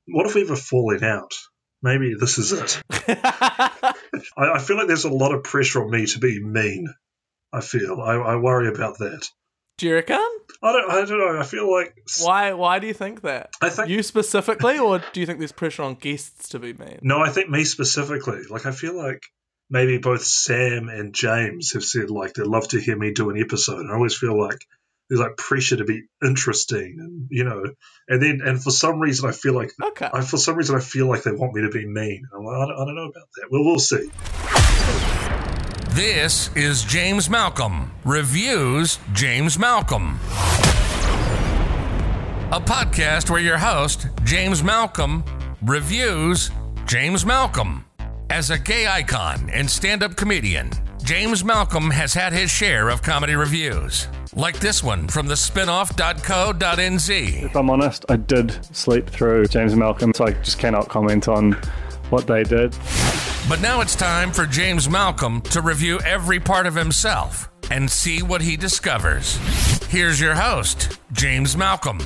What if we have a falling out? Maybe this is it. I feel like there's a lot of pressure on me to be mean. I worry about that. Do you reckon? I don't know. I feel like... Why do you think that? I think... You specifically, or do you think there's pressure on guests to be mean? No, I think me specifically. Like, I feel like maybe both Sam and James have said, like, they'd love to hear me do an episode. And I always feel like there's, like, pressure to be interesting and, you know... And for some reason, I feel like... Okay. For some reason, I feel like they want me to be mean. I'm like, I don't know about that. Well, we'll see. This is James Malcolm Reviews James Malcolm, a podcast where your host, James Malcolm, reviews James Malcolm. As a gay icon and stand-up comedian, James Malcolm has had his share of comedy reviews, like this one from the spinoff.co.nz. If I'm honest, I did sleep through James Malcolm, so I just cannot comment on what they did. But now it's time for James Malcolm to review every part of himself and see what he discovers. Here's your host, James Malcolm.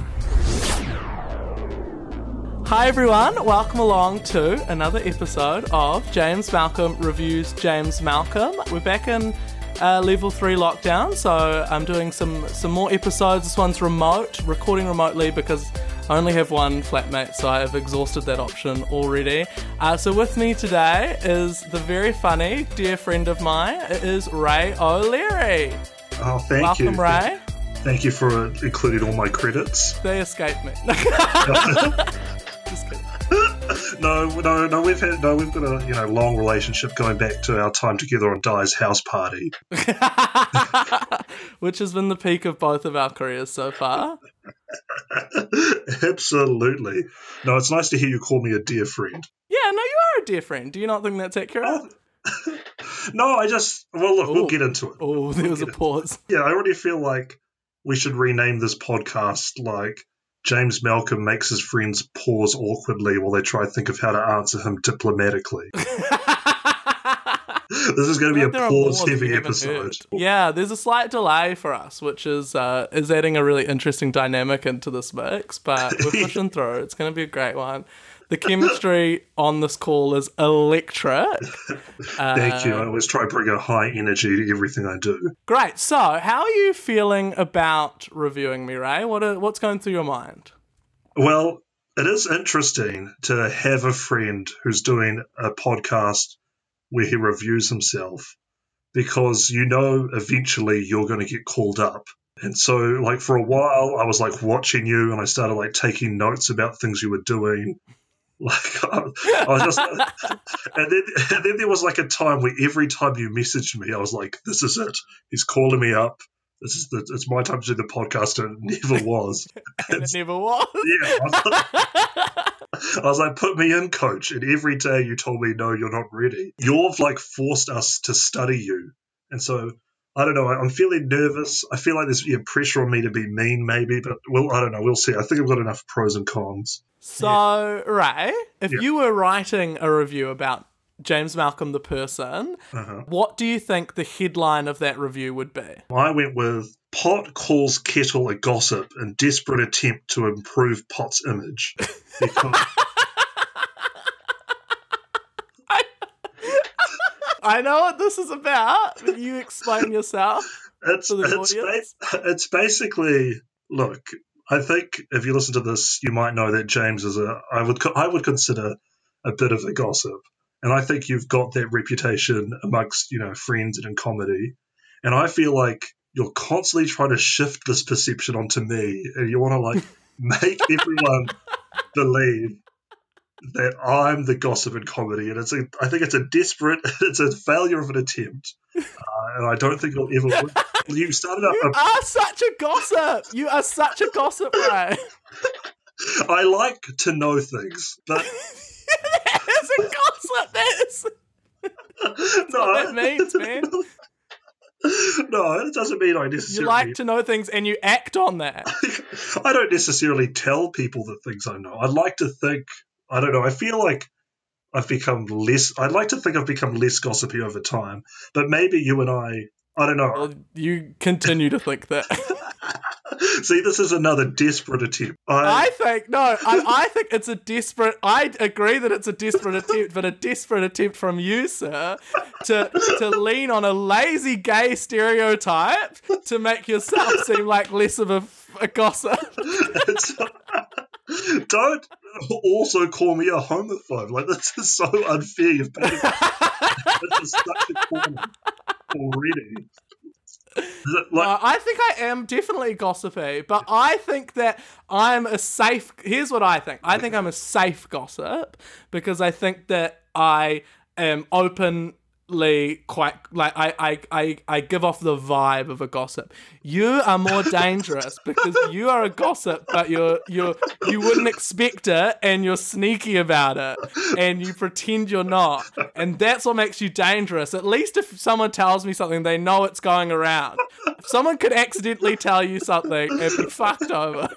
Hi everyone, welcome along to another episode of James Malcolm Reviews James Malcolm. We're back in level 3 lockdown, so I'm doing some more episodes. This one's recording remotely because I only have one flatmate, so I have exhausted that option already. So with me today is the very funny dear friend of mine. It is Ray O'Leary. Oh, thank you. Welcome, Ray. Thank you for including all my credits. They escaped me. Just kidding. No. We've got a long relationship going back to our time together on Di's house party, which has been the peak of both of our careers so far. Absolutely. No, it's nice to hear you call me a dear friend. Yeah, no, you are a dear friend. Do you not think that's accurate? No, we'll get into it. Oh, there was a pause. Yeah, I already feel like we should rename this podcast like James Malcolm makes his friends pause awkwardly while they try to think of how to answer him diplomatically. This is going to be a pause-heavy episode. Yeah, there's a slight delay for us, which is adding a really interesting dynamic into this mix, but we're pushing through. It's going to be a great one. The chemistry on this call is electric. Thank you. I always try to bring a high energy to everything I do. Great. So, how are you feeling about reviewing me, Ray? What's going through your mind? Well, it is interesting to have a friend who's doing a podcast where he reviews himself, because eventually you're going to get called up. And so, like, for a while, I was, like, watching you, and I started, like, taking notes about things you were doing. Like, I was just, and then there was like a time where every time you messaged me, I was like, "This is it. He's calling me up. It's my time to do the podcast." And it never was. And it never was. Yeah, I was like, "Put me in, coach." And every day you told me, "No, you're not ready." You've like forced us to study you, and so I don't know. I'm feeling nervous. I feel like there's pressure on me to be mean, maybe, but I don't know. We'll see. I think I've got enough pros and cons. So, Ray, if you were writing a review about James Malcolm the person, what do you think the headline of that review would be? I went with Pot calls Kettle a gossip in desperate attempt to improve Pot's image. Because I know what this is about, but you explain yourself to the audience. It's basically, look, I think if you listen to this, you might know that James is I would consider a bit of a gossip. And I think you've got that reputation amongst, friends and in comedy. And I feel like you're constantly trying to shift this perception onto me, and you want to, like, make everyone believe that I'm the gossip in comedy, and I think it's a failure of an attempt, and I don't think it'll ever work. You started up. You are such a gossip. You are such a gossip, Ray. I like to know things, but that is a gossip. That's what that means, man. No, it doesn't mean I necessarily... You like to know things and you act on that. I don't necessarily tell people the things I know. I'd like to think... I don't know. I feel like I'd like to think I've become less gossipy over time, but maybe you and I don't know. Well, you continue to think that. See, this is another desperate attempt. I think it's a desperate. I agree that it's a desperate attempt, but a desperate attempt from you, sir, to lean on a lazy gay stereotype to make yourself seem like less of a gossip. Don't also call me a homophobe. Like, this is so unfair. You've painted this is such a corner already. I think I am definitely gossipy, but I think that I'm a safe... Here's what I think. I think I'm a safe gossip because I think that I am openly quite... Like, I give off the vibe of a gossip. You are more dangerous because you are a gossip, but you wouldn't expect it, and you're sneaky about it, and you pretend you're not. And that's what makes you dangerous. At least if someone tells me something, they know it's going around. If someone could accidentally tell you something, it'd be fucked over.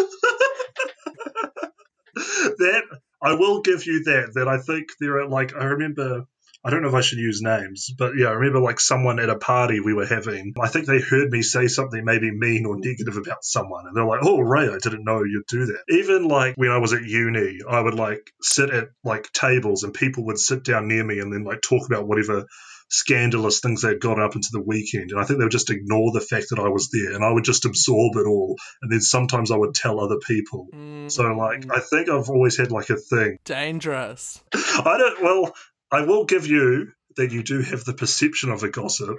That, I will give you that I think there are, like, I remember... I don't know if I should use names, but yeah, I remember like someone at a party we were having, I think they heard me say something maybe mean or negative about someone, and they're like, oh, Ray, I didn't know you'd do that. Even like when I was at uni, I would like sit at like tables and people would sit down near me and then like talk about whatever scandalous things they'd got up into the weekend, and I think they would just ignore the fact that I was there, and I would just absorb it all, and then sometimes I would tell other people. So like, I think I've always had like a thing. Dangerous. I will give you that you do have the perception of a gossip.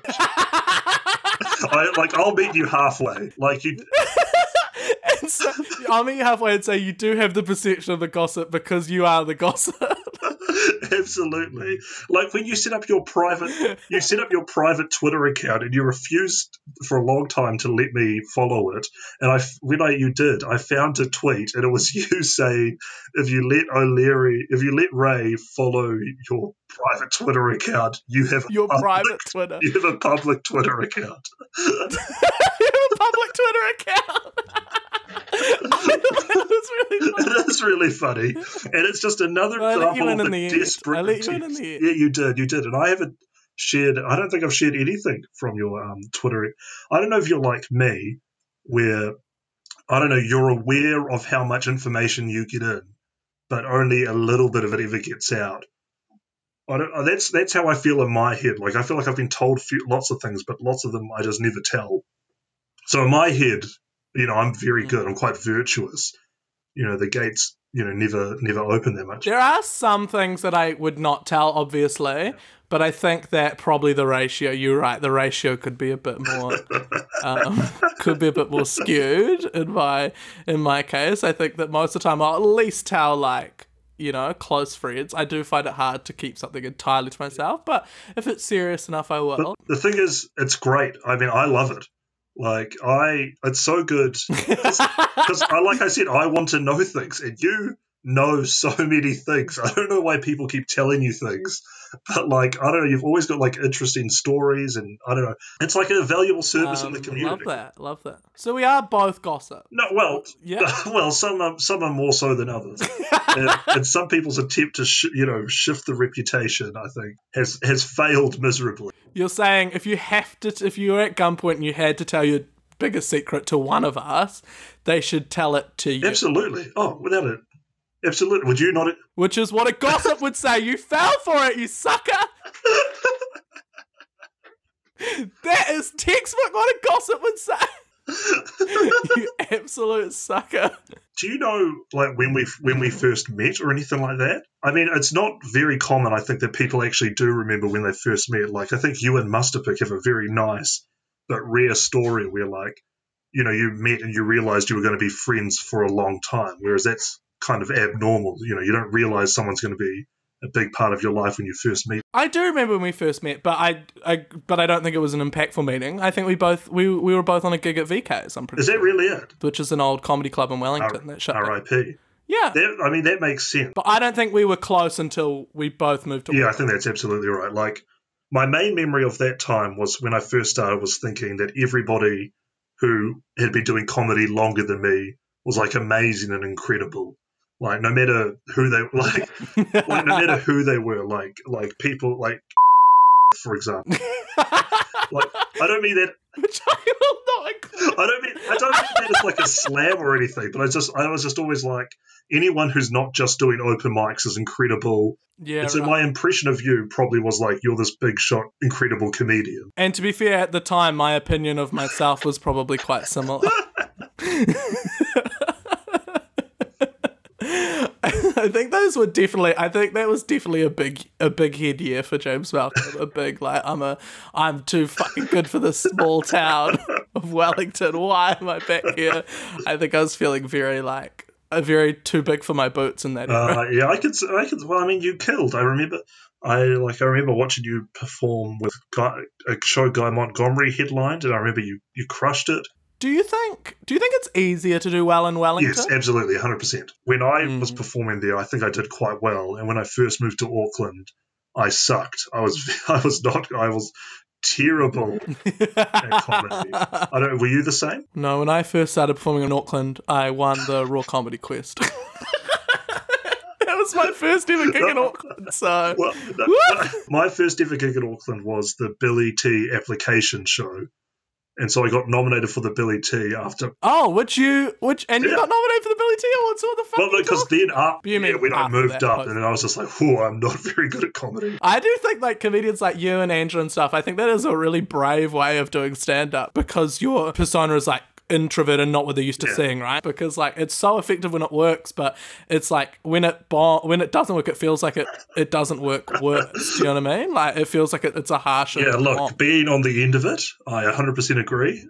I'll meet you halfway. Like you. And so, I'll meet you halfway and say you do have the perception of the gossip because you are the gossip. Absolutely. Like when you set up your private Twitter account and you refused for a long time to let me follow it. And you did, I found a tweet and it was you saying, if you let Ray follow your private Twitter account, you have You have a public Twitter account. You have a public Twitter account. It is really funny, and it's just another example of the desperate attempt. Yeah, you did, and I haven't shared. I don't think I've shared anything from your Twitter. I don't know if you're like me, where I don't know, you're aware of how much information you get in, but only a little bit of it ever gets out. That's how I feel in my head. Like I feel like I've been told lots of things, but lots of them I just never tell. So in my head, I'm very good. I'm quite virtuous. The gates, never open that much. There are some things that I would not tell, obviously, but I think that probably the ratio, you're right, the ratio could be a bit more, skewed in my case. I think that most of the time I'll at least tell, like, close friends. I do find it hard to keep something entirely to myself, but if it's serious enough, I will. But the thing is, it's great. I mean, I love it. Like, it's so good because like I said, I want to know things, and you know so many things. I don't know why people keep telling you things, but like, I don't know, you've always got like interesting stories, and I don't know, it's like a valuable service in the community. Love that. So we are both gossip. No, well, some are more so than others, and some people's attempt to shift the reputation, I think, has failed miserably. You're saying if you were at gunpoint and you had to tell your biggest secret to one of us, they should tell it to you. Absolutely. Oh, without it. Absolutely. Would you not? Which is what a gossip would say. You fell for it, you sucker. That is textbook what a gossip would say. You absolute sucker. Do you know, like, when we first met or anything like that? I mean, it's not very common, I think, that people actually do remember when they first met. Like, I think you and Mustapic have a very nice but rare story where, like, you met and you realized you were going to be friends for a long time, whereas that's kind of abnormal. You don't realize someone's going to be a big part of your life when you first meet. I do remember when we first met, but I don't think it was an impactful meeting. I think we were both on a gig at VK's. I'm pretty Is that really it? Which is an old comedy club in Wellington that shut down. R.I.P. Yeah. That makes sense. But I don't think we were close until we both moved to Wellington. Yeah, I think that's absolutely right. Like, my main memory of that time was when I first started was thinking that everybody who had been doing comedy longer than me was like amazing and incredible. Like, no matter who they no matter who they were, like people like, for example, Like, I don't mean that. Which I will not include. I don't mean that as like a slam or anything. But I was just always like, anyone who's not just doing open mics is incredible. Yeah, and so right. my impression of you probably was like, you're this big shot, incredible comedian. And to be fair, at the time, my opinion of myself was probably quite similar. I think that was definitely a big head year for James Malcolm. A big, like, I'm too fucking good for this small town of Wellington. Why am I back here? I think I was feeling very too big for my boots in that era. Yeah, I could. Well, I mean, you killed. I remember watching you perform with a show Guy Montgomery headlined, and I remember you crushed it. Do you think it's easier to do well in Wellington? Yes, absolutely, 100%. When I was performing there, I think I did quite well. And when I first moved to Auckland, I sucked. I was terrible at comedy. I don't know, were you the same? No, when I first started performing in Auckland, I won the Raw Comedy Quest. That was my first ever gig in Auckland. So, my first ever gig in Auckland was the Billy T application show. And so I got nominated for the Billy T after. Oh, you got nominated for the Billy T Awards? What the fuck? Well, because then when I moved up, post. and then I was just like, I'm not very good at comedy. I do think like comedians like you and Andrew and stuff, I think that is a really brave way of doing stand-up because your persona is like introvert and not what they're used to seeing, right? Because like it's so effective when it works, but it's like when it doesn't work, it feels like it doesn't work worse. Do you know what I mean? Like it feels like it's a harsher. Yeah, look, being on the end of it, I 100% agree.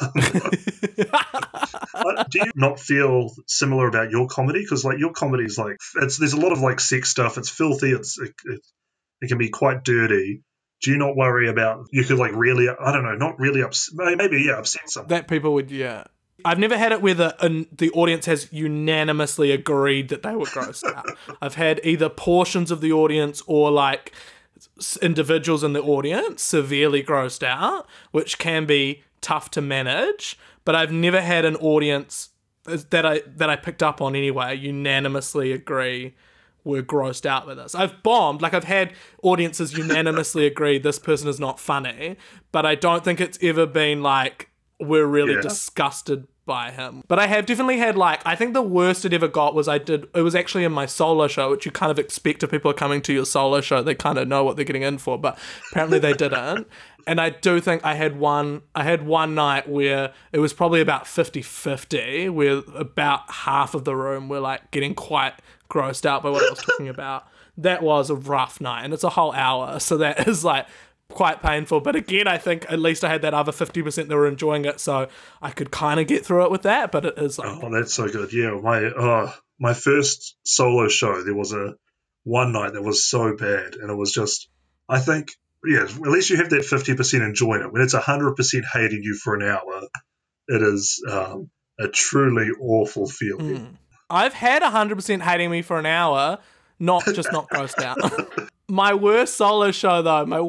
Do you not feel similar about your comedy? Because like your comedy is like there's a lot of like sex stuff. It's filthy. It can be quite dirty. Do you not worry about you could like really, I don't know, not really upset, maybe upset someone? That people would, yeah. I've never had it where the audience has unanimously agreed that they were grossed out. I've had either portions of the audience or like individuals in the audience severely grossed out, which can be tough to manage. But I've never had an audience that I picked up on anyway unanimously agree were grossed out with us. I've bombed, like I've had audiences unanimously agree this person is not funny, but I don't think it's ever been like we're really disgusted by him. But I have definitely had like, I think the worst it ever got was it was actually in my solo show, which you kind of expect if people are coming to your solo show, they kind of know what they're getting in for, but apparently they didn't. And I do think I had one night where it was probably about 50-50, where about half of the room were like getting quite grossed out by what I was talking about. That was a rough night, and it's a whole hour, so that is like quite painful. But again, I think at least I had that other 50% that were enjoying it, so I could kind of get through it with that. But it is like, oh, that's so good. Yeah, my first solo show, there was one night that was so bad, and it was just, I think, yeah, at least you have that 50% enjoying it. When it's 100% hating you for an hour, it is a truly awful feeling. I've had 100% hating me for an hour, not grossed out. My worst solo show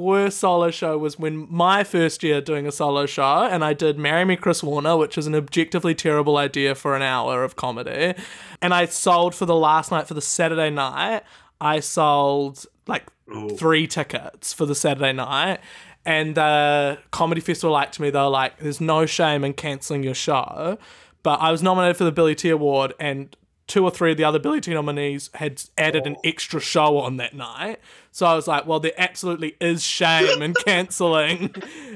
was when my first year doing a solo show, and I did Marry Me Chris Warner, which is an objectively terrible idea for an hour of comedy. And I sold for the last night, for the Saturday night, I sold like 3 tickets for the Saturday night. And the comedy festival liked me. They were like, there's no shame in cancelling your show. But I was nominated for the Billy T Award, and 2 or 3 of the other Billy T nominees had added an extra show on that night. So I was like, well, there absolutely is shame in cancelling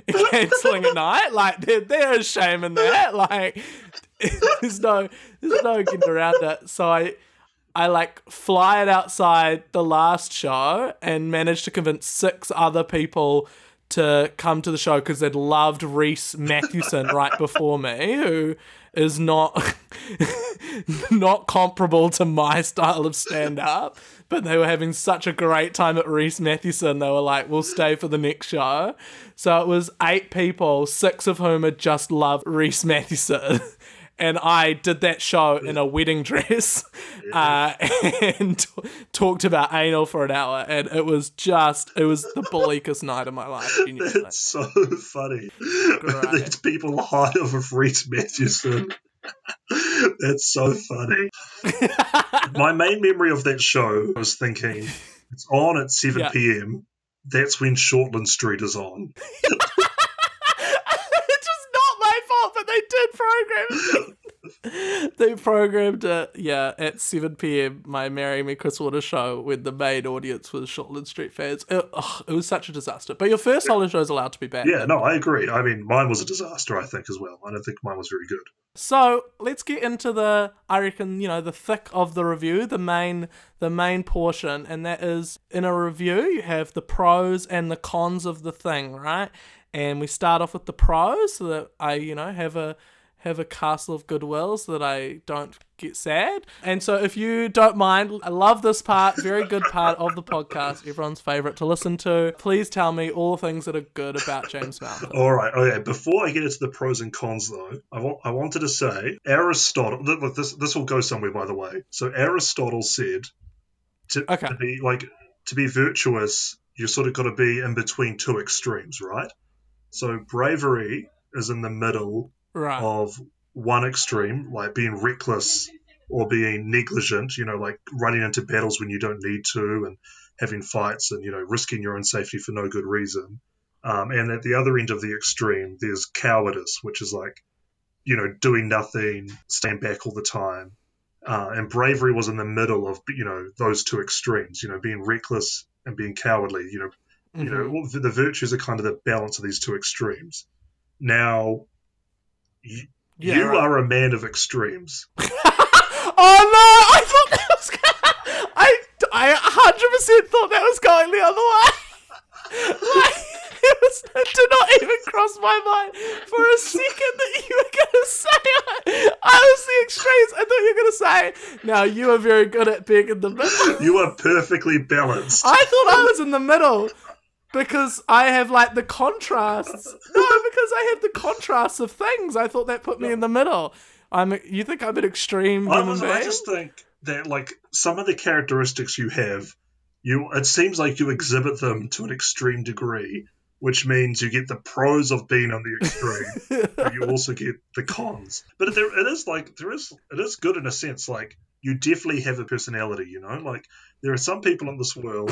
a night. Like, there is shame in that. Like, there's no getting around it. So I like fly it outside the last show and managed to convince 6 other people to come to the show because they'd loved Rhys Mathewson right before me, who is not comparable to my style of stand-up, but they were having such a great time at Rhys Mathewson, they were like, we'll stay for the next show. So it was 8 people, 6 of whom had just loved Rhys Mathewson. And I did that show in a wedding dress and talked about anal for an hour. And it was the bleakest night of my life. That's so funny. There's people high of Rhys Mathewson. That's so funny. My main memory of that show was thinking, it's on at 7 p.m. that's when Shortland Street is on. It's just not my fault, but they did program it. They programmed it, at 7 p.m, my Marry Me Chris Waters show, when the main audience was Shortland Street fans. It was such a disaster. But your first solo show is allowed to be bad. Yeah, no, I agree. I mean, mine was a disaster, I think, as well. I don't think mine was very good. So let's get into the thick of the review, the main portion, and that is, in a review, you have the pros and the cons of the thing, right? And we start off with the pros, so that I, have a castle of goodwill so that I don't get sad. And so if you don't mind, I love this part, very good part of the podcast, everyone's favourite to listen to. Please tell me all things that are good about James Malcolm. All right, okay. Before I get into the pros and cons, though, I wanted to say, Aristotle, look, this will go somewhere, by the way. So Aristotle said, to be virtuous, you sort of got to be in between two extremes, right? So bravery is in the middle of one extreme, like being reckless or being negligent, like running into battles when you don't need to and having fights and, risking your own safety for no good reason. And at the other end of the extreme, there's cowardice, which is like, doing nothing, staying back all the time. And bravery was in the middle of, those two extremes, being reckless and being cowardly, the virtues are kind of the balance of these two extremes. Now, you are a man of extremes. Oh no! I thought that was I 100% thought that was going the other way. It did not even cross my mind for a second that you were going to say I was the extremes. I thought you were going to say, now you are very good at being in the middle. You are perfectly balanced. I thought I was in the middle. Because I have, the contrasts. No, because I have the contrasts of things. I thought that put me in the middle. You think I'm an extreme human being? I just think that, some of the characteristics you have, it seems like you exhibit them to an extreme degree, which means you get the pros of being on the extreme, but you also get the cons. But it is good in a sense. You definitely have a personality, there are some people in this world...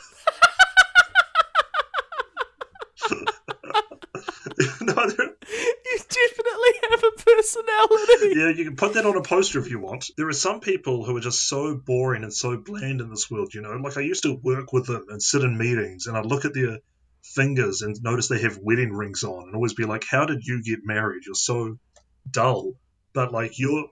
No, you definitely have a personality. Yeah, you can put that on a poster if you want. There are some people who are just so boring and so bland in this world, I used to work with them and sit in meetings, and I'd look at their fingers and notice they have wedding rings on, and always be like, how did you get married? You're so dull. But you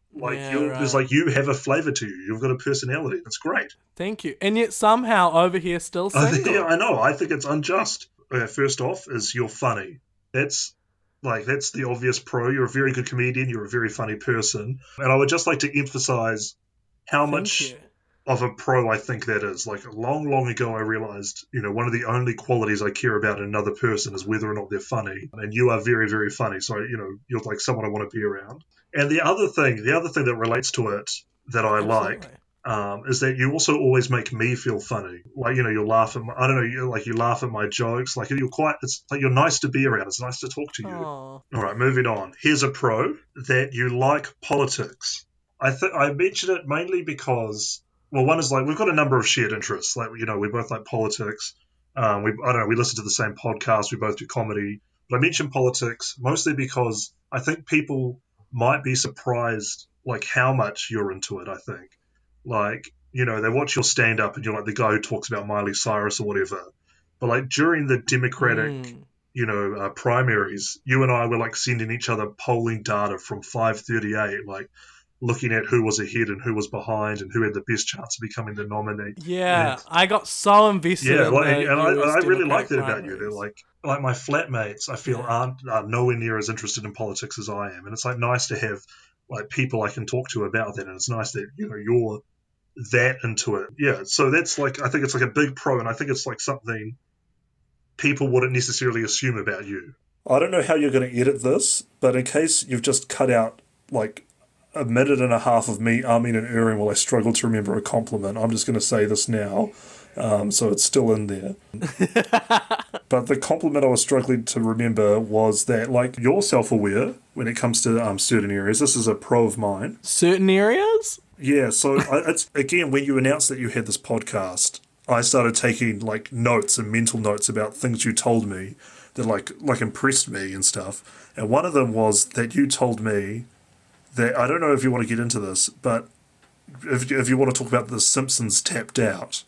have a flavour to you. You've got a personality. That's great. Thank you. And yet somehow over here still single. Yeah, I know. I think it's unjust. First off, is you're funny. That's the obvious pro. You're a very good comedian. You're a very funny person. And I would just like to emphasize how much of a pro I think that is. Long, long ago, I realized, one of the only qualities I care about in another person is whether or not they're funny. And you are very, very funny. So, you're someone I want to be around. And the other thing that relates to it that I like is that you also always make me feel funny. You laugh at you laugh at my jokes. You're nice to be around. It's nice to talk to you. Aww. All right, moving on. Here's a pro, that you like politics. I mention it mainly because, well, one is we've got a number of shared interests. We both like politics. We listen to the same podcast. We both do comedy. But I mention politics mostly because I think people might be surprised how much you're into it, I think. They watch your stand-up and you're the guy who talks about Miley Cyrus or whatever. But during the Democratic, primaries, you and I were sending each other polling data from 538, looking at who was ahead and who was behind and who had the best chance of becoming the nominee. Yeah, I got so invested. Yeah, I really liked it about you. They're my flatmates, I feel, aren't nowhere near as interested in politics as I am. And it's nice to have people I can talk to about that. And it's nice that, you're that into it. Yeah, so that's I think it's a big pro, and I think it's something people wouldn't necessarily assume about you. I don't know how you're going to edit this, but in case you've just cut out a minute and a half of me umming and erring while I struggle to remember a compliment, I'm just going to say this now, so it's still in there. But the compliment I was struggling to remember was that you're self-aware when it comes to certain areas. This is a pro of mine. Certain areas? Yeah, so it's again, when you announced that you had this podcast, I started taking like notes and mental notes about things you told me that like impressed me and stuff. And one of them was that you told me that, I don't know if you want to get into this, but if you want to talk about The Simpsons Tapped Out.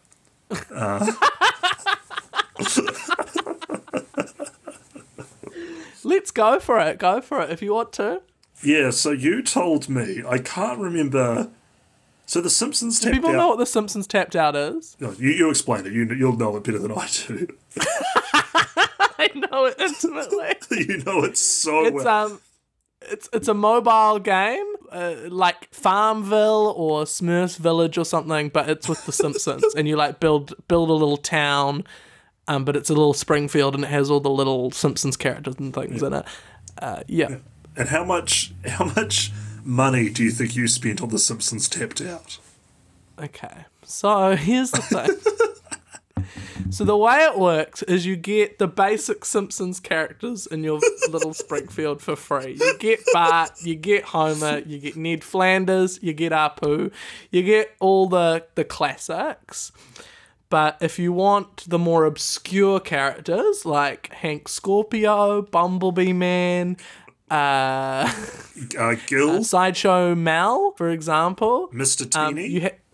Let's go for it. Go for it if you want to. Yeah, so you told me, I can't remember. So The Simpsons Do Tapped people Out. know what The Simpsons Tapped Out is? No, you explain it. You'll know it better than I do. I know it intimately. You know it so well. It's a mobile game, like Farmville or Smurfs Village or something, but it's with The Simpsons, and you like build a little town, but it's a little Springfield, and it has all the little Simpsons characters and things in it. Yeah. And how much money do you think you spent on The Simpsons Tapped Out? Okay, so here's the thing. So the way it works is you get the basic Simpsons characters in your little Springfield for free. You get Bart, you get Homer, you get Ned Flanders, you get Apu, you get all the classics. But if you want the more obscure characters like Hank Scorpio, Bumblebee Man, Gil, Sideshow Mal, for example, Mr. Teeny,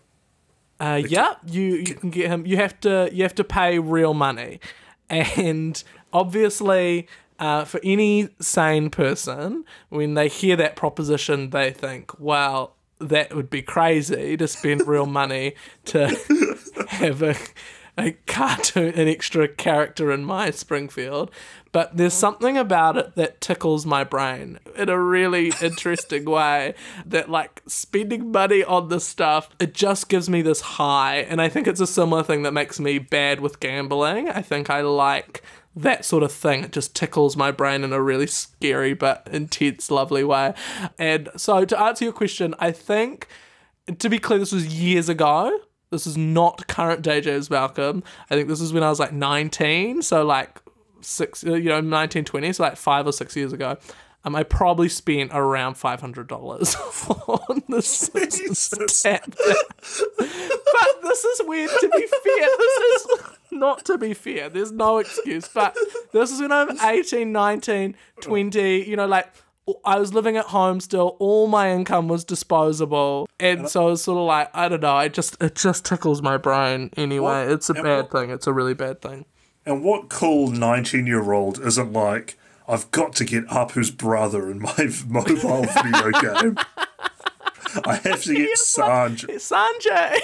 you can get him. You have to pay real money, and obviously, for any sane person, when they hear that proposition, they think, "Well, that would be crazy to spend real money to have a cartoon, an extra character in my Springfield." But there's something about it that tickles my brain in a really interesting way, that like spending money on this stuff, it just gives me this high. And I think it's a similar thing that makes me bad with gambling. I think I like that sort of thing. It just tickles my brain in a really scary but intense, lovely way. And so to answer your question, I think, to be clear, this was years ago. This is not current day James Malcolm. I think this is when I was like 19. So like 1920, so like 5 or 6 years ago. I probably spent around $500 on this tap. But this is weird, to be fair. This is not to be fair. There's no excuse. But this is when I'm 18, 19, 20, like I was living at home still. All my income was disposable. And so it's sort of like, I don't know, it just tickles my brain anyway. It's a bad thing. It's a really bad thing. And what cool 19-year-old isn't like, I've got to get Apu's brother in my mobile video game. I have to get Sanjay. Sanjay!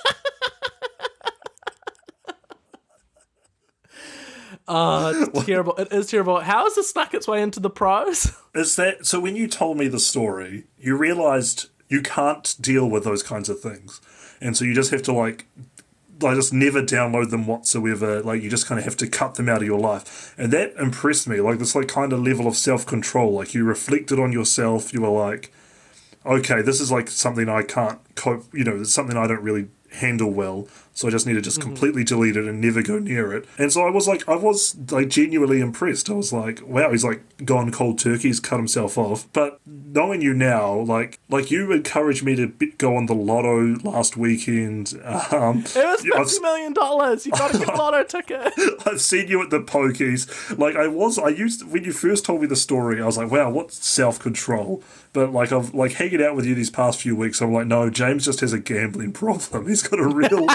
Oh, it's terrible. It is terrible. How has this snuck its way into the pros? Is that so? When you told me the story, you realised you can't deal with those kinds of things, and so you just have to like just never download them whatsoever. Like you just kind of have to cut them out of your life, and that impressed me. Like this like kind of level of self-control. Like you reflected on yourself. You were like, okay, this is like something I can't cope. It's something I don't really handle well. So I just need to just completely delete it and never go near it. And so I was genuinely impressed. I was like, wow, he's like gone cold turkey, he's cut himself off. But knowing you now, like you encouraged me to go on the lotto last weekend. It was $50 million. You got to get a lotto ticket. I've seen you at the pokies. Like when you first told me the story, I was like, wow, what self-control. But like I've like hanging out with you these past few weeks, I'm like, no, James just has a gambling problem. He's got a real...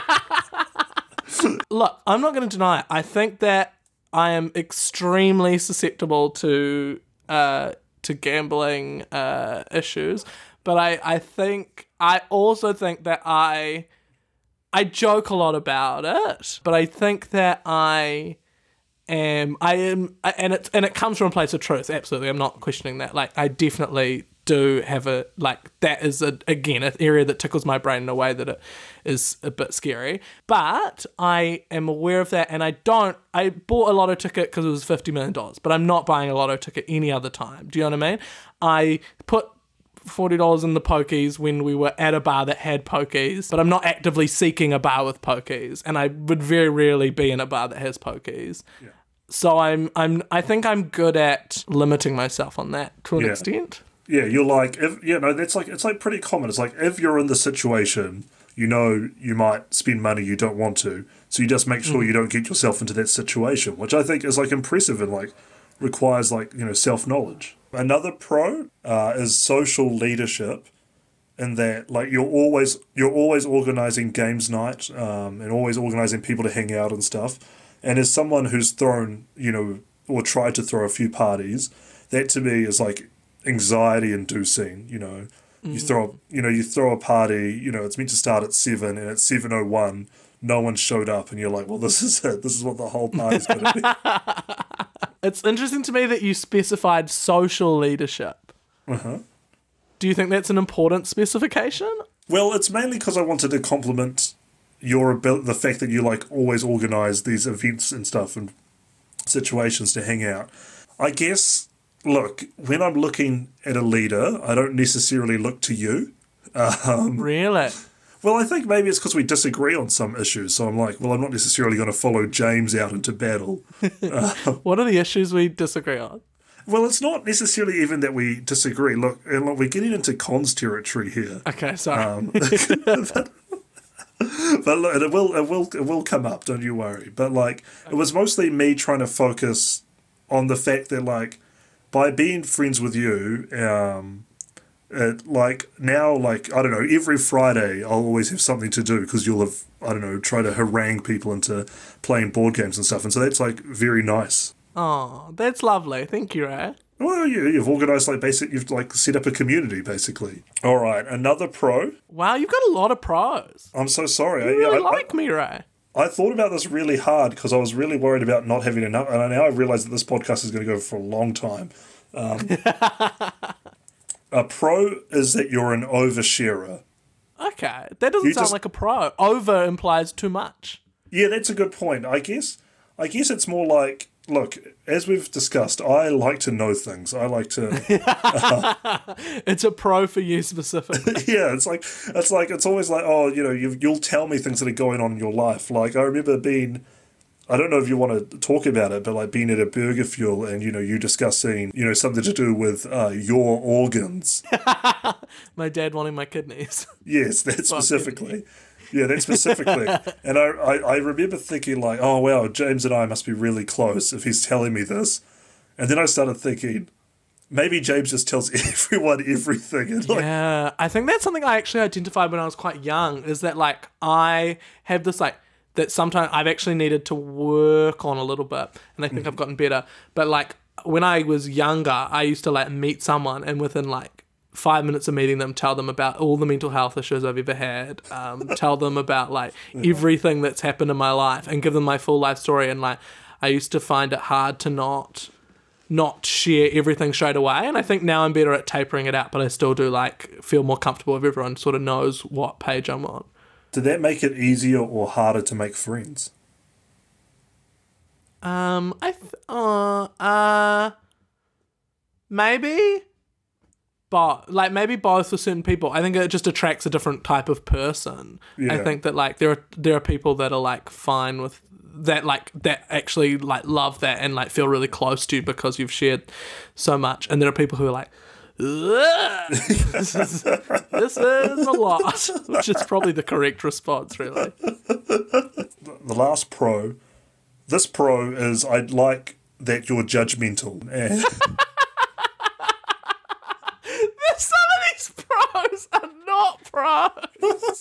Look, I'm not going to deny it. I think that I am extremely susceptible to gambling issues, but I also think that I joke a lot about it, but I think that I am, and it comes from a place of truth. Absolutely, I'm not questioning that. Like, I definitely do have that is again an area that tickles my brain in a way that it is a bit scary. But I am aware of that, and I bought a lotto ticket because it was $50 million, but I'm not buying a lotto ticket any other time. Do you know what I mean? I put $40 in the pokies when we were at a bar that had pokies, but I'm not actively seeking a bar with pokies, and I would very rarely be in a bar that has pokies. Yeah. So I think I'm good at limiting myself on that to an extent. Yeah, you're like, it's like pretty common. It's like if you're in the situation, you know you might spend money you don't want to. So you just make sure you don't get yourself into that situation, which I think is like impressive and like requires like, you know, self-knowledge. Another pro is social leadership, in that like you're always organizing games night and always organizing people to hang out and stuff. And as someone who's thrown, you know, or tried to throw a few parties, that to me is like anxiety inducing, you know. You throw a party, you know, it's meant to start at 7 and at 7:01 no one showed up and you're like, well, this is it. This is what the whole party's going to be. It's interesting to me that you specified social leadership. Uh-huh. Do you think that's an important specification? Well, it's mainly because I wanted to compliment the fact that you like always organise these events and stuff and situations to hang out. I guess, look, when I'm looking at a leader, I don't necessarily look to you. Really? Well, I think maybe it's because we disagree on some issues. So I'm like, well, I'm not necessarily going to follow James out into battle. What are the issues we disagree on? Well, it's not necessarily even that we disagree. Look, we're getting into cons territory here. Okay, sorry. But look, it will come up, don't you worry. But like, it was mostly me trying to focus on the fact that like, by being friends with you, like now, like I don't know, every Friday I'll always have something to do because you'll have, I don't know, try to harangue people into playing board games and stuff, and so that's like very nice. Oh, that's lovely. Thank you, Ray. Well, you've organised you've like set up a community basically. All right, another pro. Wow, you've got a lot of pros. I'm so sorry. You really like me, Ray. I thought about this really hard because I was really worried about not having enough, and now I realise that this podcast is going to go for a long time. A pro is that you're an oversharer. Okay, that doesn't sound like a pro. Over implies too much. Yeah, that's a good point. I guess it's more like, look, as we've discussed, I like to know things. I like to. It's a pro for you specifically. Yeah, it's always like, oh, you know, you'll tell me things that are going on in your life. Like I remember being, I don't know if you want to talk about it, but like being at a Burger Fuel and, you know, you discussing, you know, something to do with your organs. My dad wanting my kidneys. Yes, that specifically. Yeah, that specifically. And I remember thinking like, oh, wow, James and I must be really close if he's telling me this. And then I started thinking, maybe James just tells everyone everything. And like, yeah, I think that's something I actually identified when I was quite young, is that like I have this like, that sometimes I've actually needed to work on a little bit, and I think I've gotten better. But like when I was younger, I used to like meet someone and within like 5 minutes of meeting them, tell them about all the mental health issues I've ever had, tell them about like everything that's happened in my life and give them my full life story. And like, I used to find it hard to not share everything straight away. And I think now I'm better at tapering it out, but I still do like feel more comfortable if everyone sort of knows what page I'm on. Did that make it easier or harder to make friends? Maybe. But like maybe both for certain people. I think it just attracts a different type of person. Yeah. I think that like there are people that are like fine with that, like that actually like love that and like feel really close to you because you've shared so much. And there are people who are like, this is a lot, which is probably the correct response, really. The last pro. This pro is I'd like that you're judgmental. And some of these pros are not pros.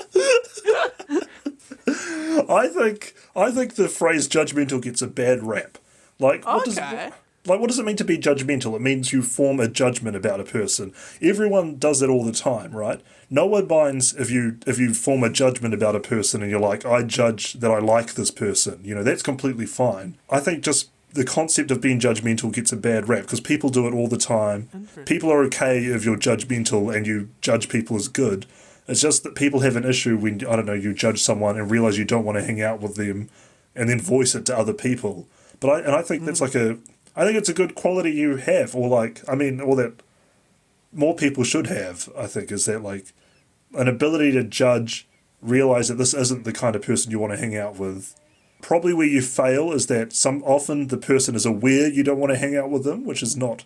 I think the phrase judgmental gets a bad rap. Like, what does it mean to be judgmental? It means you form a judgment about a person. Everyone does it all the time, right? No one minds if you form a judgment about a person and you're like, I judge that I like this person. You know, that's completely fine. I think just the concept of being judgmental gets a bad rap because people do it all the time. People are okay if you're judgmental and you judge people as good. It's just that people have an issue when, I don't know, you judge someone and realize you don't want to hang out with them and then voice it to other people. But I think that's I think it's a good quality you have, or that more people should have, I think, is that like an ability to judge, realize that this isn't the kind of person you want to hang out with. Probably where you fail is that often the person is aware you don't want to hang out with them, which is not.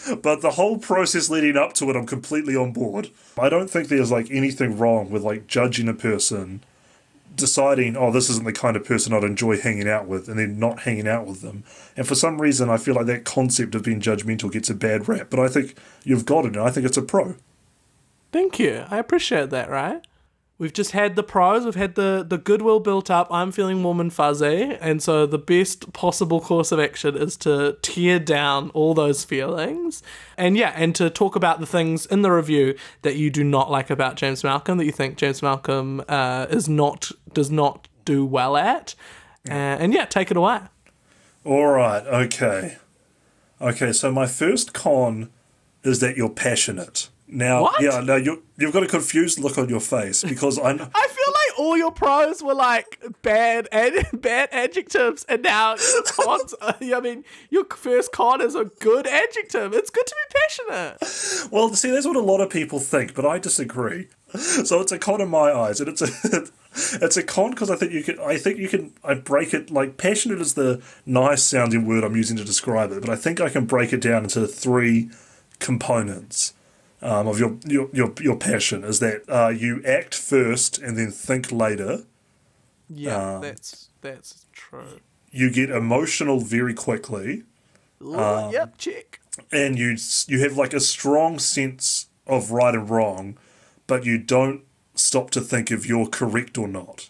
But the whole process leading up to it, I'm completely on board. I don't think there's like anything wrong with like judging a person, deciding, oh, this isn't the kind of person I'd enjoy hanging out with, and then not hanging out with them. And for some reason, I feel like that concept of being judgmental gets a bad rap. But I think you've got it, and I think it's a pro. Thank you. I appreciate that, right? We've just had the pros, we've had the goodwill built up, I'm feeling warm and fuzzy, and so the best possible course of action is to tear down all those feelings, and to talk about the things in the review that you do not like about James Malcolm, that you think James Malcolm does not do well at, take it away. All right, okay. Okay, so my first con is that you're passionate. Now, what? Yeah, no, you've got a confused look on your face because I feel like all your pros were like bad adjectives, and now your cons. Your first con is a good adjective. It's good to be passionate. Well, see, that's what a lot of people think, but I disagree. So it's a con in my eyes, and it's a con because I think you can. I break it like passionate is the nice sounding word I'm using to describe it, but I think I can break it down into 3 components. Of your passion is that you act first and then think later. Yeah, that's true. You get emotional very quickly. Yep, check. And you have like a strong sense of right and wrong, but you don't stop to think if you're correct or not.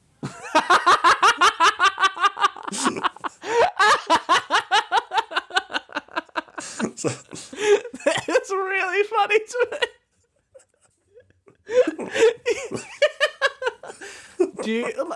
That's really funny to me. Do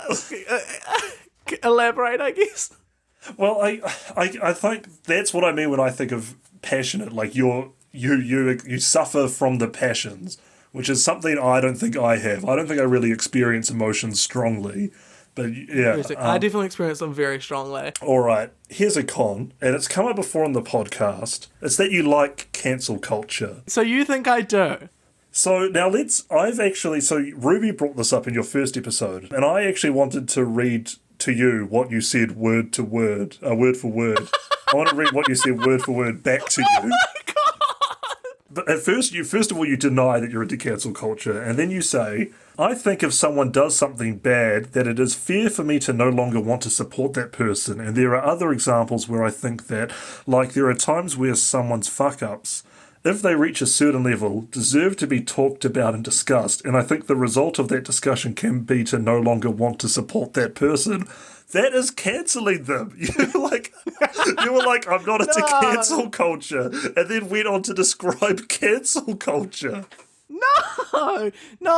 you elaborate, I guess? Well, I think that's what I mean when I think of passionate. Like you suffer from the passions, which is something I don't think I have. I don't think I really experience emotions strongly. But yeah, I definitely experience them very strongly. All right, here's a con, and it's come up before on the podcast. It's that you like cancel culture. So you think I do? So now Ruby brought this up in your first episode, and I actually wanted to read to you what you said word for word. I want to read what you said word for word back to you. Oh my God! But at first of all, you deny that you're into cancel culture, and then you say, I think if someone does something bad, that it is fair for me to no longer want to support that person. And there are other examples where I think that, like there are times where someone's fuck-ups, if they reach a certain level, deserve to be talked about and discussed. And I think the result of that discussion can be to no longer want to support that person. That is cancelling them. You were like, I'm not into cancel culture, and then went on to describe cancel culture. No.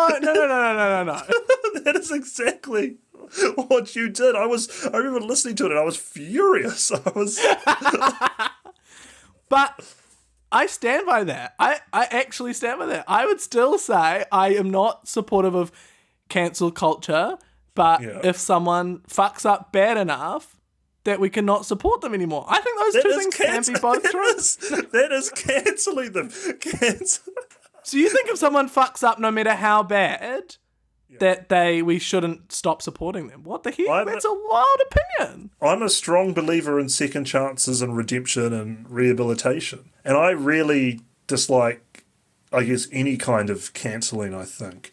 That is exactly what you did. I remember listening to it and I was furious. But I stand by that. I actually stand by that. I would still say I am not supportive of cancel culture, but if someone fucks up bad enough that we cannot support them anymore. I think those two things can be both true. That is cancelling them. So you think if someone fucks up no matter how bad, that we shouldn't stop supporting them? What the heck? That's a wild opinion. I'm a strong believer in second chances and redemption and rehabilitation. And I really dislike, I guess, any kind of cancelling, I think.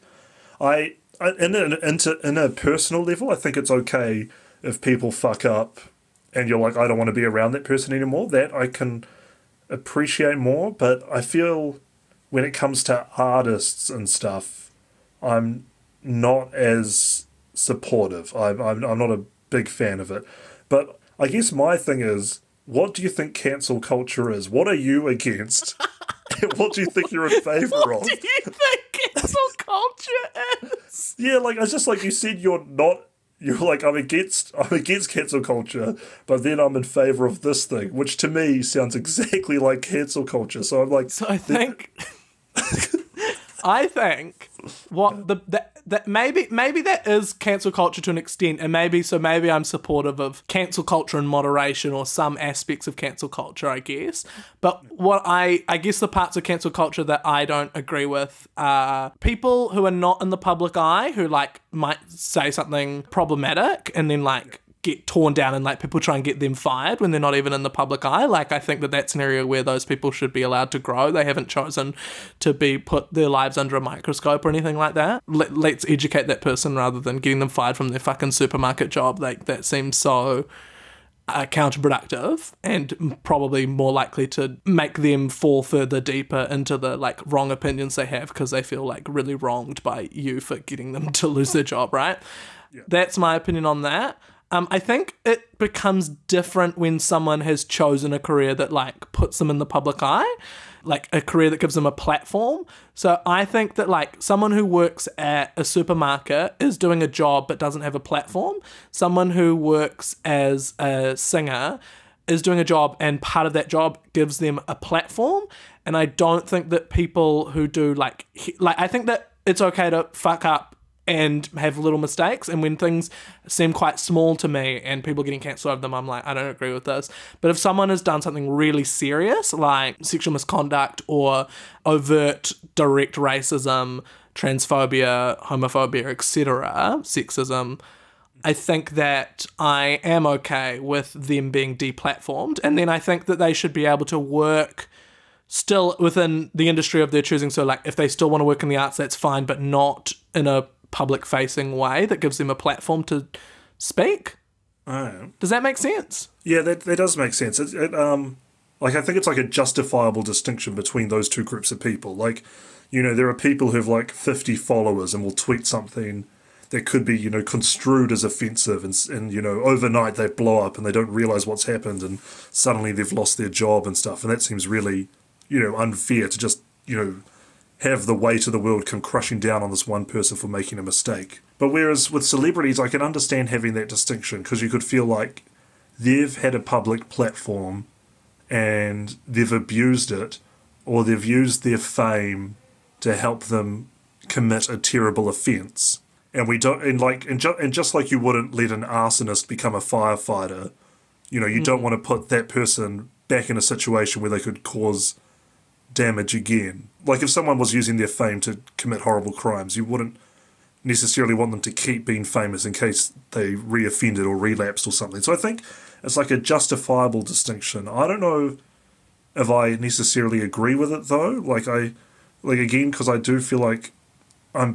In a personal level, I think it's okay if people fuck up and you're like, I don't want to be around that person anymore. That I can appreciate more, but I feel when it comes to artists and stuff, I'm not as supportive. I'm not a big fan of it. But I guess my thing is, what do you think cancel culture is? What are you against? What do you think you're in favour of? What do you think cancel culture is? Yeah, like it's just like you said you're like, I'm against cancel culture, but then I'm in favour of this thing, which to me sounds exactly like cancel culture. So I'm like, so I think that maybe that is cancel culture to an extent, and maybe I'm supportive of cancel culture in moderation or some aspects of cancel culture, I guess. But what I guess the parts of cancel culture that I don't agree with are people who are not in the public eye, who like might say something problematic and then like get torn down and like people try and get them fired when they're not even in the public eye. Like, I think that that's an area where those people should be allowed to grow. They haven't chosen to be put their lives under a microscope or anything like that. Let's educate that person rather than getting them fired from their fucking supermarket job. Like, that seems so counterproductive and probably more likely to make them fall further deeper into the like wrong opinions they have because they feel like really wronged by you for getting them to lose their job, right? Yeah. That's my opinion on that. I think it becomes different when someone has chosen a career that like puts them in the public eye, like a career that gives them a platform. So I think that like someone who works at a supermarket is doing a job but doesn't have a platform. Someone who works as a singer is doing a job and part of that job gives them a platform. And I don't think that people who do like I think that it's okay to fuck up and have little mistakes, and when things seem quite small to me and people getting cancelled over them, I'm like, I don't agree with this. But if someone has done something really serious, like sexual misconduct or overt direct racism, transphobia, homophobia, etc., sexism, I think that I am okay with them being deplatformed, and then I think that they should be able to work still within the industry of their choosing. So like if they still want to work in the arts, that's fine, but not in a public-facing way that gives them a platform to speak. Oh. Does that make sense? Yeah, that does make sense. Like I think it's like a justifiable distinction between those two groups of people. Like, you know, there are people who have like 50 followers and will tweet something that could be, you know, construed as offensive, and you know, overnight they blow up and they don't realize what's happened and suddenly they've lost their job and stuff. And that seems really, you know, unfair to just, you know, have the weight of the world come crushing down on this one person for making a mistake. But whereas with celebrities, I can understand having that distinction because you could feel like they've had a public platform and they've abused it, or they've used their fame to help them commit a terrible offence. And we don't, and just like you wouldn't let an arsonist become a firefighter, you know, you don't want to put that person back in a situation where they could cause damage again. Like if someone was using their fame to commit horrible crimes, you wouldn't necessarily want them to keep being famous in case they re-offended or relapsed or something. So I think it's like a justifiable distinction. I don't know if I necessarily agree with it though. Again, because I do feel like I'm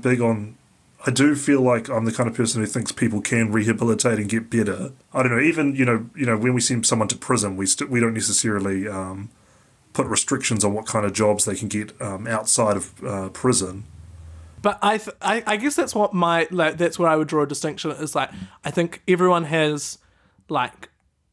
I do feel like I'm the kind of person who thinks people can rehabilitate and get better. I don't know, even, you know, when we send someone to prison, we don't necessarily put restrictions on what kind of jobs they can get outside of prison. But I guess that's what that's where I would draw a distinction. Is like I think everyone has like,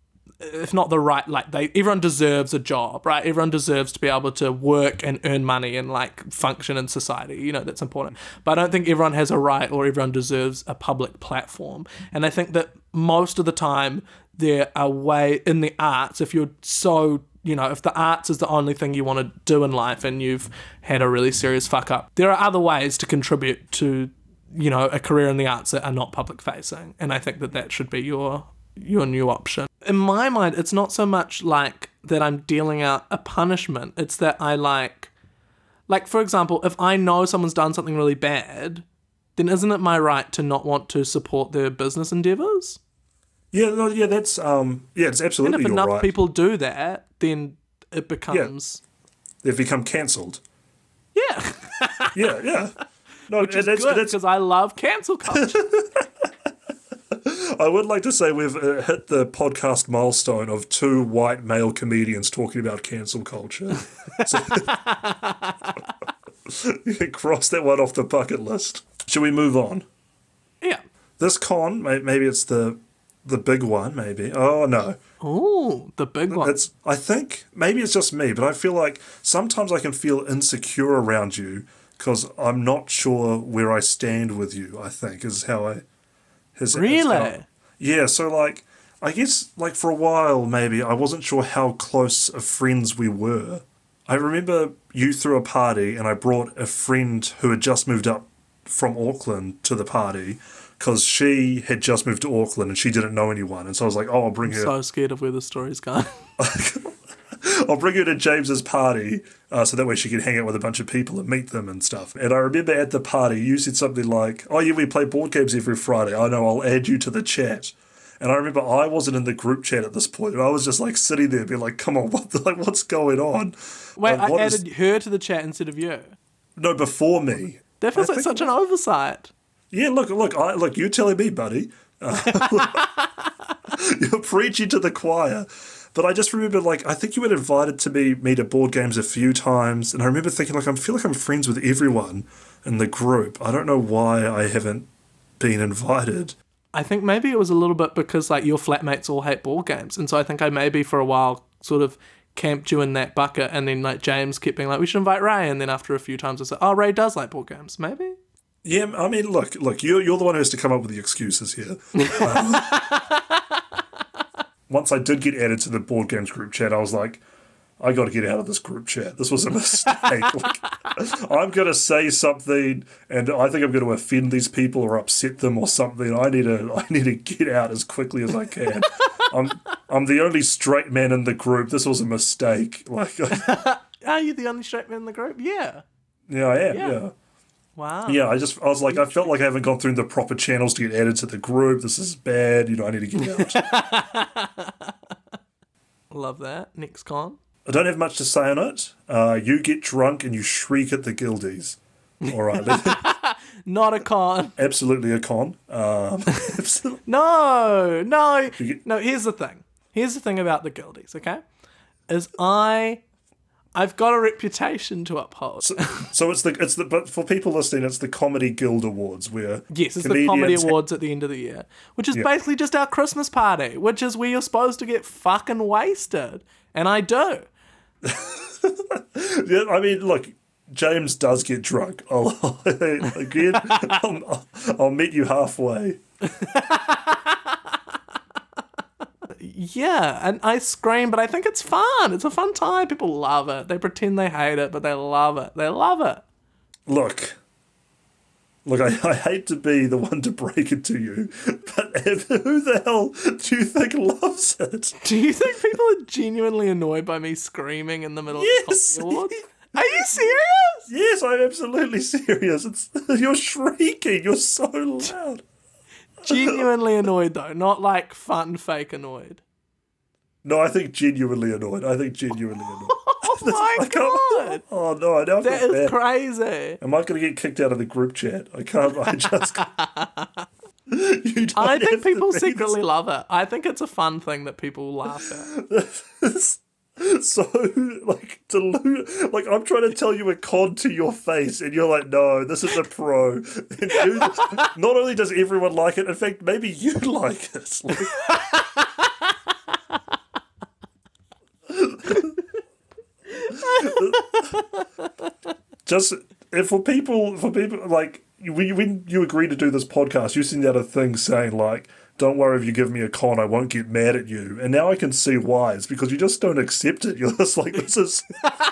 if not the right, like everyone deserves a job, right? Everyone deserves to be able to work and earn money and like function in society. You know, that's important. But I don't think everyone has a right or everyone deserves a public platform. And I think that most of the time there are ways in the arts, if you're so, you know, if the arts is the only thing you want to do in life and you've had a really serious fuck up, there are other ways to contribute to, you know, a career in the arts that are not public facing. And I think that should be your new option. In my mind, it's not so much like that I'm dealing out a punishment. It's that I like for example, if I know someone's done something really bad, then isn't it my right to not want to support their business endeavors? Yeah, no, yeah, that's it's absolutely. And if enough right. people do that, then it becomes they've become cancelled. Yeah. yeah. No, which is good because I love cancel culture. I would like to say we've hit the podcast milestone of 2 white male comedians talking about cancel culture. So, cross that one off the bucket list. Should we move on? Yeah. This con, maybe it's the big one, maybe. Oh, no. Ooh, the big one. I think, maybe it's just me, but I feel like sometimes I can feel insecure around you because I'm not sure where I stand with you, I think, is how I... Really? Yeah, so like, I guess like for a while maybe I wasn't sure how close of friends we were. I remember you threw a party and I brought a friend who had just moved up from Auckland to the party because she had just moved to Auckland and she didn't know anyone. And so I was like, I'll bring her. I'm so scared of where the story's going. I'll bring her to James's party so that way she can hang out with a bunch of people and meet them and stuff. And I remember at the party, you said something like, oh yeah, we play board games every Friday. I know, I'll add you to the chat. And I remember I wasn't in the group chat at this point, and I was just like sitting there being like, come on, what's going on? Wait, I added her to the chat instead of you. No, before me. That feels like such an oversight. Yeah, look, you're telling me, buddy. You're preaching to the choir. But I just remember, like, I think you had invited me to board games a few times, and I remember thinking, like, I feel like I'm friends with everyone in the group. I don't know why I haven't been invited. I think maybe it was a little bit because, like, your flatmates all hate board games, and so I think I maybe for a while sort of camped you in that bucket, and then, like, James kept being like, we should invite Ray, and then after a few times I said, oh, Ray does like board games, maybe? Yeah, I mean, look, you're the one who has to come up with the excuses here. Once I did get added to the board games group chat, I was like, I got to get out of this group chat. This was a mistake. Like, I'm going to say something, and I think I'm going to offend these people or upset them or something. I need to get out as quickly as I can. I'm the only straight man in the group. This was a mistake. Like, Are you the only straight man in the group? Yeah. Yeah, I am. Yeah. Wow. Yeah, I was like, I felt like I haven't gone through the proper channels to get added to the group. This is bad. I need to get out. Love that. Next con. I don't have much to say on it. You get drunk and you shriek at the guildies. All right. Not a con. Absolutely a con. Absolutely. No. Here's the thing. Here's the thing about the guildies, okay? I've got a reputation to uphold. So but for people listening, it's the Comedy Guild Awards where yes, it's the Comedy Awards at the end of the year, which is basically just our Christmas party, which is where you're supposed to get fucking wasted, and I do. Yeah, I mean, look, James does get drunk. I'll meet you halfway. Yeah, and I scream, but I think it's fun. It's a fun time. People love it. They pretend they hate it, but they love it. They love it. Look, I hate to be the one to break it to you, but who the hell do you think loves it? Do you think people are genuinely annoyed by me screaming in the middle of the Comedy Awards? Are you serious? Yes, I'm absolutely serious. You're shrieking. You're so loud. Genuinely annoyed, though. Not like fun, fake annoyed. No, I think genuinely annoyed. Oh my God. Oh no, I know. That is crazy. Am I going to get kicked out of the group chat? I can't. I think people secretly love it. I think it's a fun thing that people laugh at. So, I'm trying to tell you a con to your face, and you're like, no, this is a pro. And not only does everyone like it, in fact, maybe you like it. Just for people, like, when you agree to do this podcast, you send out a thing saying, like, don't worry if you give me a con, I won't get mad at you. And now I can see why. It's because you just don't accept it. You're just like, this is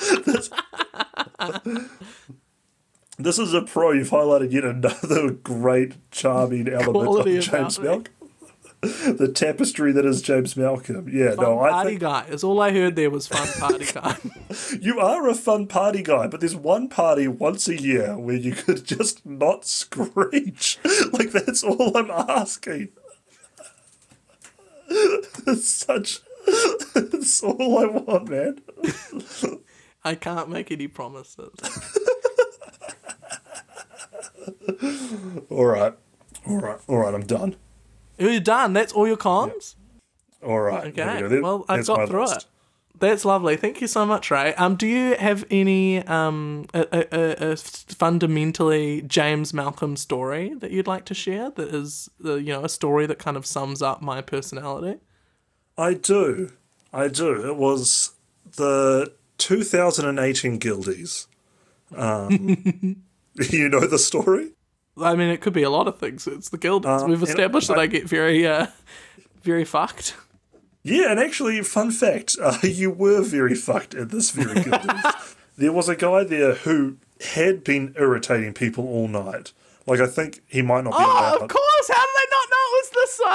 a pro. You've highlighted yet another great, charming element of James Malcolm. The tapestry that is James Malcolm. Yeah, party guy. Is all I heard there was fun party guy. You are a fun party guy, but there's one party once a year where you could just not screech. Like, that's all I'm asking. It's all I want, man. I can't make any promises. All right, I'm done. You're done? That's all your cons? Yep. All right. Okay. Well, I've got through it. That's lovely. Thank you so much, Ray. Do you have any a fundamentally James Malcolm story that you'd like to share? That is, a story that kind of sums up my personality. I do. It was the 2018 Guildies. You know the story? I mean, it could be a lot of things. It's the Guildies. We've established that I get very, very fucked. Yeah, and actually, fun fact, you were very fucked at this very Guildies. There was a guy there who had been irritating people all night. Like, I think he might not be allowed. Oh, of course! How did I not know it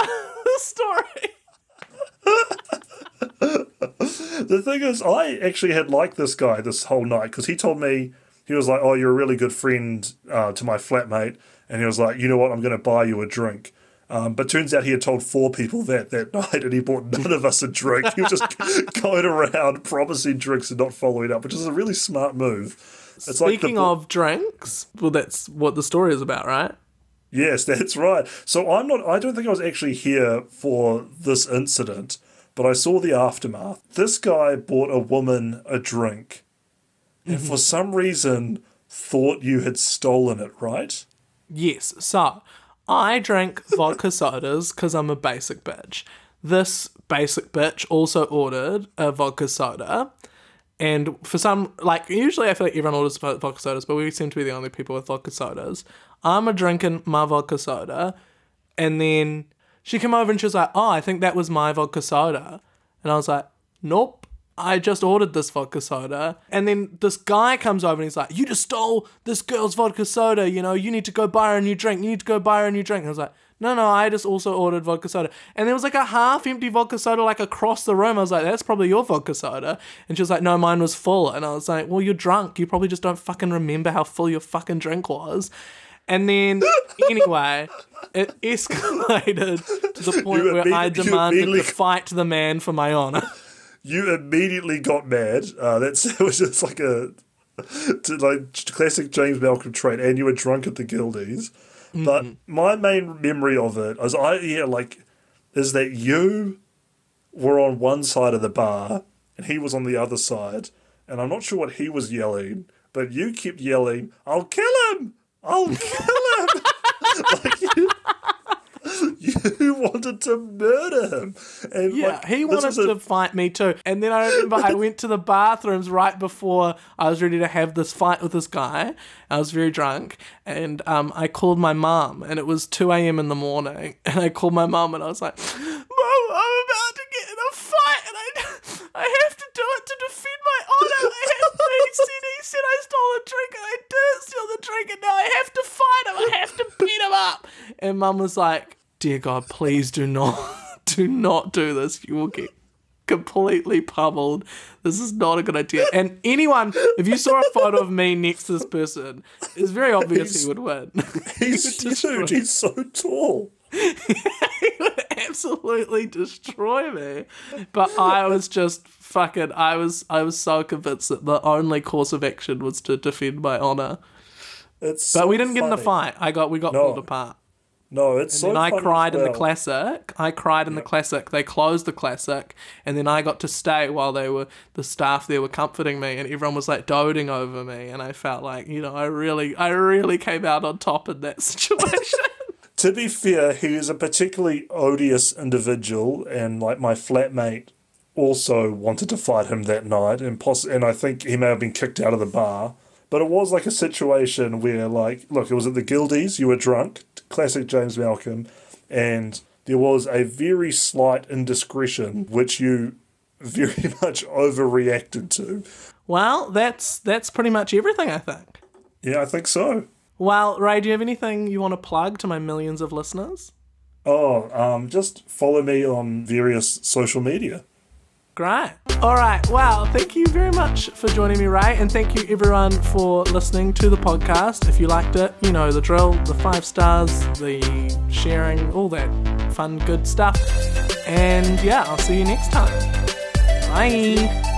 was this story? The thing is, I actually had liked this guy this whole night, because he told me, he was like, oh, you're a really good friend to my flatmate, and he was like, you know what, I'm going to buy you a drink. But turns out he had told 4 people that night, and he bought none of us a drink. He was just going around promising drinks and not following up, which is a really smart move. It's Speaking of drinks, well, that's what the story is about, right? Yes, that's right. So I don't think I was actually here for this incident, but I saw the aftermath. This guy bought a woman a drink, and for some reason thought you had stolen it, right? Yes, so I drink vodka sodas because I'm a basic bitch. This basic bitch also ordered a vodka soda. And for some, like, usually I feel like everyone orders vodka sodas, but we seem to be the only people with vodka sodas. I'm drinking my vodka soda, and then she came over and she was like, oh, I think that was my vodka soda. And I was like, nope, I just ordered this vodka soda. And then this guy comes over and he's like, you just stole this girl's vodka soda, you know, you need to go buy her a new drink, And I was like, no, I just also ordered vodka soda. And there was like a half-empty vodka soda like across the room. I was like, that's probably your vodka soda. And she was like, no, mine was full. And I was like, well, you're drunk. You probably just don't fucking remember how full your fucking drink was. And then, anyway, it escalated to the point where I demanded to fight the man for my honour. You immediately got mad. It was just like a classic James Malcolm trait, and you were drunk at the Guildies. But my main memory of it is that you were on one side of the bar and he was on the other side, and I'm not sure what he was yelling, but you kept yelling, "I'll kill him! I'll kill him!" You wanted to murder him. And yeah, he wanted to fight me too. And then I remember I went to the bathrooms right before I was ready to have this fight with this guy. I was very drunk, and I called my mum, and it was 2 a.m. in the morning, and I called my mum and I was like, Mum, I'm about to get in a fight, and I have to do it to defend my honour. He said I stole a drink, and I didn't steal the drink, and now I have to fight him. I have to beat him up. And Mum was like, dear God, please do not do this. You will get completely pummeled. This is not a good idea. And anyone, if you saw a photo of me next to this person, it's very obvious he would win. He's huge. He's so tall. He would absolutely destroy me. But I was just I was so convinced that the only course of action was to defend my honour. But we didn't get in a fight. We got pulled apart. No, it's so funny. And then I cried in the classic. The classic. They closed the classic, and then I got to stay while the staff there were comforting me, and everyone was like doting over me, and I felt like, you know, I really came out on top in that situation. To be fair, he is a particularly odious individual, and like my flatmate also wanted to fight him that night, and I think he may have been kicked out of the bar. But it was like a situation where, like, look, it was at the Guildies, you were drunk, classic James Malcolm, and there was a very slight indiscretion which you very much overreacted to. Well, that's pretty much everything, I think. Yeah, I think so. Well, Ray, do you have anything you want to plug to my millions of listeners? Just follow me on various social media. Great. All right. Well, thank you very much for joining me, Ray, and thank you everyone for listening to the podcast. If you liked it, you know the drill, the 5 stars, the sharing, all that fun, good stuff. And yeah, I'll see you next time. Bye.